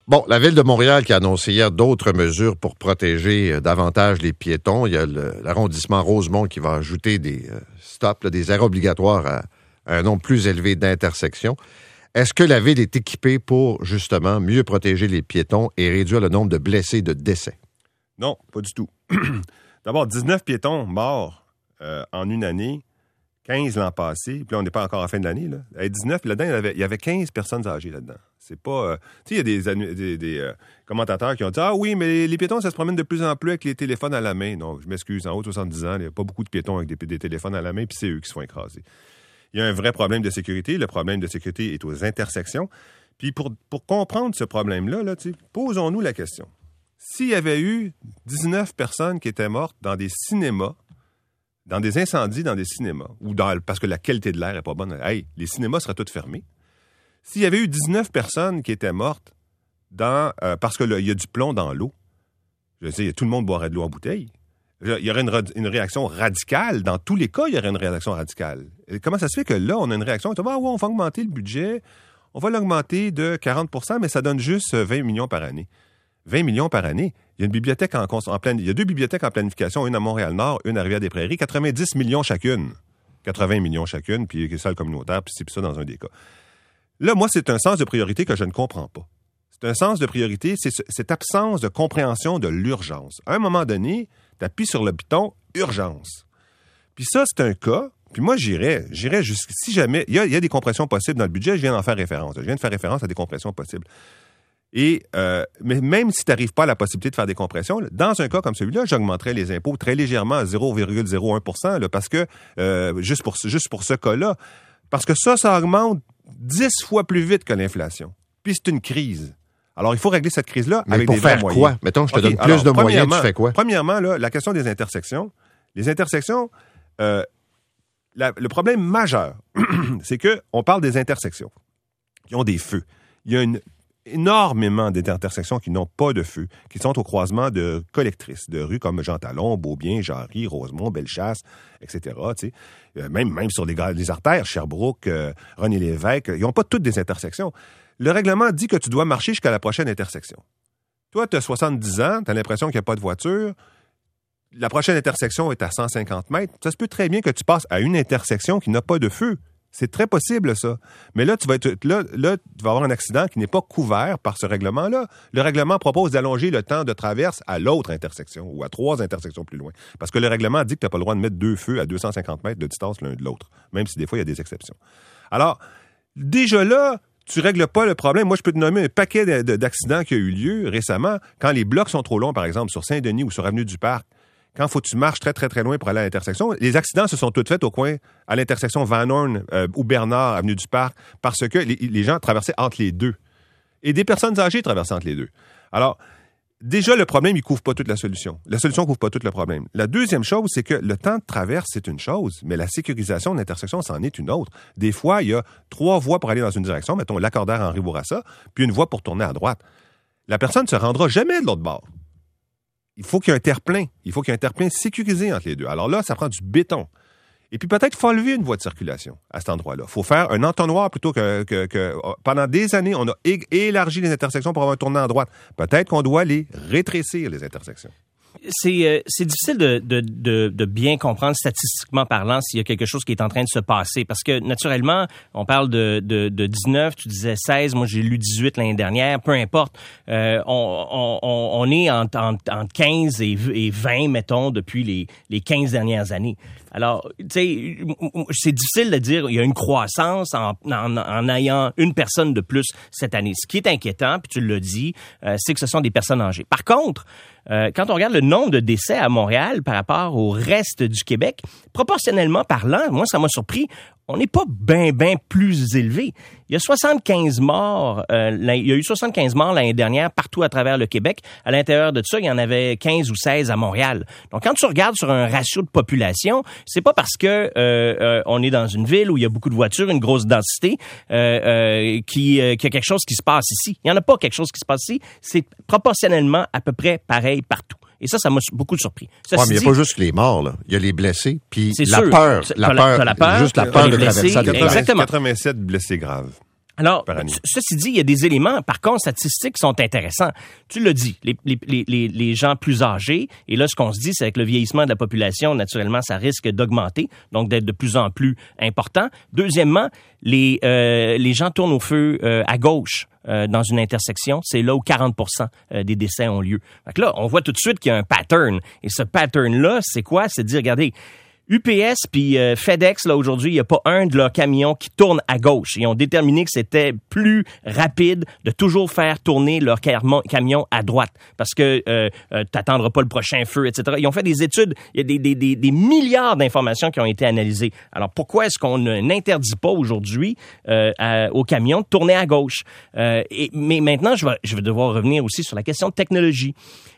Bon, la Ville de Montréal qui a annoncé hier d'autres mesures pour protéger davantage les piétons. Il y a l'arrondissement Rosemont qui va ajouter des stops, des arrêts obligatoires à un nombre plus élevé d'intersections. Est-ce que la Ville est équipée pour, justement, mieux protéger les piétons et réduire le nombre de blessés et de décès? Non, pas du tout. D'abord, 19 piétons morts en une année, 15 l'an passé, puis là, on n'est pas encore à la fin de l'année. Là. 19, puis là-dedans, il y avait 15 personnes âgées là-dedans. C'est pas... tu sais, il y a des commentateurs qui ont dit « Ah oui, mais les piétons, ça se promène de plus en plus avec les téléphones à la main. » Non, je m'excuse, en haut de 70 ans, il n'y a pas beaucoup de piétons avec des téléphones à la main, puis c'est eux qui se font écraser. Il y a un vrai problème de sécurité. Le problème de sécurité est aux intersections. Puis pour comprendre ce problème-là, là, posons-nous la question. S'il y avait eu 19 personnes qui étaient mortes dans des cinémas, dans des incendies dans des cinémas, parce que la qualité de l'air n'est pas bonne, les cinémas seraient tous fermés. S'il y avait eu 19 personnes qui étaient mortes parce qu'il y a du plomb dans l'eau, je sais, tout le monde boirait de l'eau en bouteille. Il y aurait une réaction radicale. Dans tous les cas, il y aurait une réaction radicale. Et comment ça se fait que là, on a une réaction? On va augmenter le budget, on va l'augmenter de 40 %, mais ça donne juste 20 millions par année. 20 millions par année. Il y a une bibliothèque il y a 2 bibliothèques en planification, une à Montréal-Nord, une à Rivière-des-Prairies, 90 millions chacune. 80 millions chacune, puis salle communautaire, puis c'est ça dans un des cas. Là, moi, c'est un sens de priorité que je ne comprends pas. C'est un sens de priorité, c'est cette absence de compréhension de l'urgence. À un moment donné, tu appuies sur le piton « urgence ». Puis ça, c'est un cas. Puis moi, j'irais jusqu'à... Si jamais... Il y a des compressions possibles dans le budget, je viens d'en faire référence. Je viens de faire référence à des compressions possibles. Et mais même si tu n'arrives pas à la possibilité de faire des compressions, dans un cas comme celui-là, j'augmenterais les impôts très légèrement à 0,01 % là, parce que juste pour ce cas-là, parce que ça augmente 10 fois plus vite que l'inflation. Puis c'est une crise. Alors, il faut régler cette crise-là avec des vrais moyens. Pour faire quoi? Mettons, je te donne plus de moyens, tu fais quoi? Premièrement, là, la question des intersections. Les intersections, le problème majeur, c'est qu'on parle des intersections qui ont des feux. Il y a énormément d'intersections qui n'ont pas de feu, qui sont au croisement de collectrices, de rues comme Jean Talon, Beaubien, Jarry, Rosemont, Bellechasse, etc. Même sur les artères, Sherbrooke, René Lévesque, ils n'ont pas toutes des intersections. Le règlement dit que tu dois marcher jusqu'à la prochaine intersection. Toi, tu as 70 ans, tu as l'impression qu'il n'y a pas de voiture, la prochaine intersection est à 150 mètres, ça se peut très bien que tu passes à une intersection qui n'a pas de feu. C'est très possible, ça. Mais là, tu vas avoir un accident qui n'est pas couvert par ce règlement-là. Le règlement propose d'allonger le temps de traverse à l'autre intersection ou à 3 intersections plus loin. Parce que le règlement dit que tu n'as pas le droit de mettre 2 feux à 250 mètres de distance l'un de l'autre, même si des fois, il y a des exceptions. Alors, déjà là, tu règles pas le problème. Moi, je peux te nommer un paquet d'accidents qui a eu lieu récemment. Quand les blocs sont trop longs, par exemple, sur Saint-Denis ou sur Avenue du Parc, quand il faut que tu marches très, très, très loin pour aller à l'intersection, les accidents se sont tous faits au coin, à l'intersection Van Horn ou Bernard, Avenue du Parc, parce que les gens traversaient entre les deux. Et des personnes âgées traversaient entre les deux. Alors, déjà, le problème, il ne couvre pas toute la solution. La solution ne couvre pas tout le problème. La deuxième chose, c'est que le temps de traverse, c'est une chose, mais la sécurisation de l'intersection, c'en est une autre. Des fois, il y a 3 voies pour aller dans une direction, mettons l'accordaire Henri Bourassa, puis une voie pour tourner à droite. La personne ne se rendra jamais de l'autre bord. Il faut qu'il y ait un terre-plein. Il faut qu'il y ait un terre-plein sécurisé entre les deux. Alors là, ça prend du béton. Et puis peut-être qu'il faut enlever une voie de circulation à cet endroit-là. Il faut faire un entonnoir plutôt que pendant des années, on a élargi les intersections pour avoir un tournant à droite. Peut-être qu'on doit les rétrécir, les intersections. C'est difficile de bien comprendre statistiquement parlant s'il y a quelque chose qui est en train de se passer parce que naturellement on parle de 19, tu disais 16, moi j'ai lu 18 l'année dernière, peu importe, on est entre 15 et 20 mettons depuis les 15 dernières années. Alors, tu sais, c'est difficile de dire il y a une croissance en ayant une personne de plus cette année. Ce qui est inquiétant, puis tu l'as dit, c'est que ce sont des personnes âgées. Par contre, quand on regarde le nombre de décès à Montréal par rapport au reste du Québec, proportionnellement parlant, moi, ça m'a surpris, on n'est pas bien plus élevé. Il y a 75 morts, il y a eu 75 morts l'année dernière partout à travers le Québec. À l'intérieur de ça, il y en avait 15 ou 16 à Montréal. Donc, quand tu regardes sur un ratio de population, c'est pas parce que on est dans une ville où il y a beaucoup de voitures, une grosse densité, qu'il y a quelque chose qui se passe ici. Il n'y en a pas quelque chose qui se passe ici. C'est proportionnellement à peu près pareil partout. Et ça m'a beaucoup surpris. Oui, mais il n'y a pas juste les morts, là. Il y a les blessés, puis la peur. Juste la peur de traverser. Exactement. 87 blessés graves. Alors, par année. ceci dit, il y a des éléments, par contre, statistiques qui sont intéressants. Tu l'as dit, les gens plus âgés, et là, ce qu'on se dit, c'est avec le vieillissement de la population, naturellement, ça risque d'augmenter, donc d'être de plus en plus important. Deuxièmement, les gens tournent au feu à gauche dans une intersection. C'est là où 40% des décès ont lieu. Donc là, on voit tout de suite qu'il y a un pattern. Et ce pattern-là, c'est quoi? C'est de dire, regardez, UPS puis FedEx, là, aujourd'hui, il n'y a pas un de leurs camions qui tourne à gauche. Ils ont déterminé que c'était plus rapide de toujours faire tourner leur camion à droite parce que t'attendras pas le prochain feu, etc. Ils ont fait des études. Il y a des milliards d'informations qui ont été analysées. Alors, pourquoi est-ce qu'on n'interdit pas aujourd'hui aux camions de tourner à gauche? Mais maintenant, je vais devoir revenir aussi sur la question de technologie.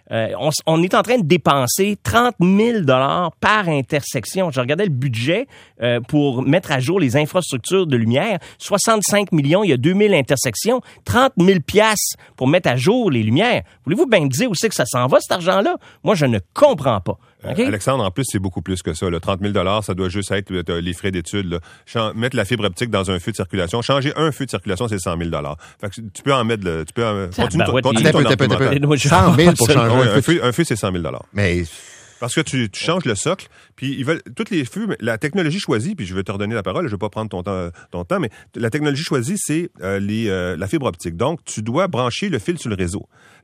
On est en train de dépenser 30 000 $ par intersection. Je regardais le budget pour mettre à jour les infrastructures de lumière. 65 millions, il y a 2000 intersections. 30 000 piastres pour mettre à jour les lumières. Voulez-vous bien me dire où c'est que ça s'en va, cet argent-là? Moi, je ne comprends pas. Okay? Alexandre, en plus, c'est beaucoup plus que ça. Là. 30 000 $, ça doit juste être les frais d'études. Mettre la fibre optique dans un feu de circulation. Changer un feu de circulation, c'est 100 000 $. Fait que tu peux en mettre... Continue ton argumentaire. 100 000 pour changer un feu, c'est 100 000 $. Mais... Parce que tu changes le socle, puis ils veulent toutes les feux, la technologie choisie, puis je vais te redonner la parole, je vais pas prendre ton temps, mais la technologie choisie, c'est la fibre optique. Donc, tu dois brancher le fil sur le réseau,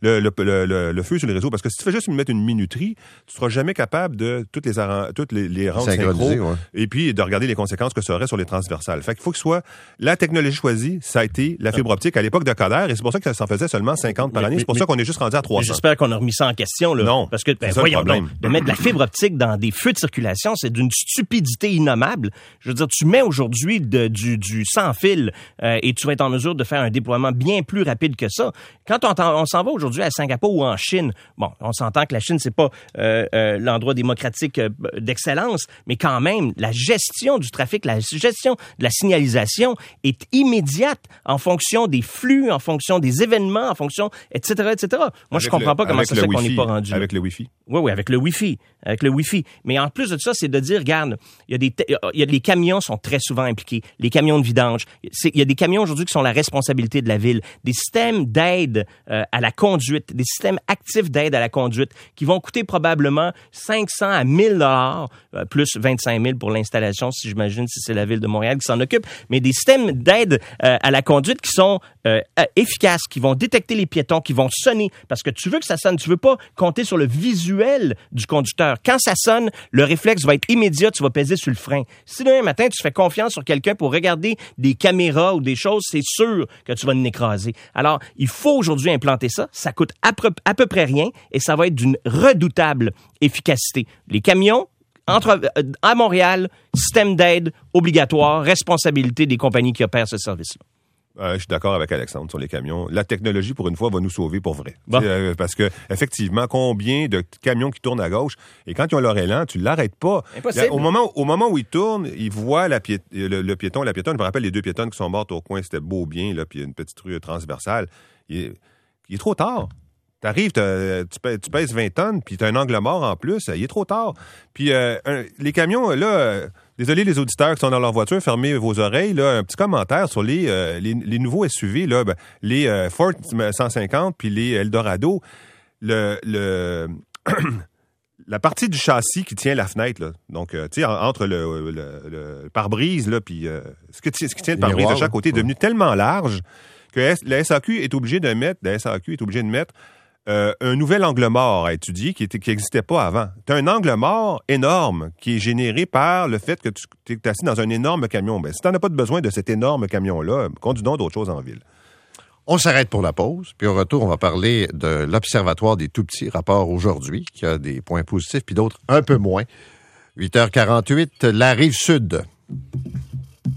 le feu sur le réseau, parce que si tu fais juste mettre une minuterie, tu seras jamais capable de toutes les rendre synchro, ouais. Et puis de regarder les conséquences que ça aurait sur les transversales. Fait qu'il faut que ce soit la technologie choisie, ça a été la fibre optique à l'époque de Coder, et c'est pour ça que ça s'en faisait seulement 50 par année. C'est pour ça qu'on est juste rendu à 300. J'espère qu'on a remis ça en question, là. Non. Parce que, voyons donc, de mettre de la fibre optique dans des feux de circulation, c'est d'une stupidité innommable. Je veux dire, tu mets aujourd'hui du sans fil et tu vas être en mesure de faire un déploiement bien plus rapide que ça. Quand on s'en va aujourd'hui à Singapour ou en Chine, bon, on s'entend que la Chine, c'est pas l'endroit démocratique d'excellence, mais quand même, la gestion du trafic, la gestion de la signalisation est immédiate en fonction des flux, en fonction des événements, en fonction, etc., etc. Moi, je comprends pas comment ça se fait qu'on n'est pas rendu. Avec le Wi-Fi. Oui, avec le Wi-Fi. Avec le Wi-Fi. Mais en plus de ça, c'est de dire, regarde, les camions sont très souvent impliqués. Les camions de vidange. Il y a des camions aujourd'hui qui sont la responsabilité de la ville. Des systèmes d'aide à la conduite, des systèmes actifs d'aide à la conduite qui vont coûter probablement 500 à 1000 $, plus 25 000 pour l'installation, si j'imagine, si c'est la ville de Montréal qui s'en occupe. Mais des systèmes d'aide à la conduite qui sont efficaces, qui vont détecter les piétons, qui vont sonner. Parce que tu veux que ça sonne. Tu veux pas compter sur le visuel du conducteur. Quand ça sonne, le réflexe va être immédiat, tu vas peser sur le frein. Si demain matin, tu fais confiance sur quelqu'un pour regarder des caméras ou des choses, c'est sûr que tu vas l'écraser. Alors, il faut aujourd'hui implanter ça. Ça coûte à peu près rien et ça va être d'une redoutable efficacité. Les camions, à Montréal, système d'aide obligatoire, responsabilité des compagnies qui opèrent ce service-là. Je suis d'accord avec Alexandre sur les camions. La technologie, pour une fois, va nous sauver pour vrai. Bon. Parce que, effectivement, combien de camions qui tournent à gauche, et quand ils ont leur élan, tu l'arrêtes pas. Impossible. Au moment où ils tournent, ils voient le piéton, la piétonne. Je me rappelle les deux piétonnes qui sont mortes au coin, c'était beau bien, là, puis une petite rue transversale. Il est trop tard. T'arrives, tu pèses 20 tonnes, puis t'as un angle mort en plus, il est trop tard. Puis les camions, là, désolé les auditeurs qui sont dans leur voiture, fermez vos oreilles, là, un petit commentaire sur les nouveaux SUV, là, les Ford 150 puis les Eldorado, la partie du châssis qui tient la fenêtre, là, donc, tu sais, entre le pare-brise, là, puis ce qui tient le pare-brise de chaque côté est devenu tellement large que la SAQ est obligée de mettre un nouvel angle mort à étudier qui n'existait pas avant. Tu as un angle mort énorme qui est généré par le fait que tu es assis dans un énorme camion. Ben, si tu n'en as pas besoin de cet énorme camion-là, conduis donc d'autres choses en ville. On s'arrête pour la pause, puis au retour, on va parler de l'Observatoire des tout-petits, rapport aujourd'hui, qui a des points positifs, puis d'autres un peu moins. 8h48, la Rive-Sud.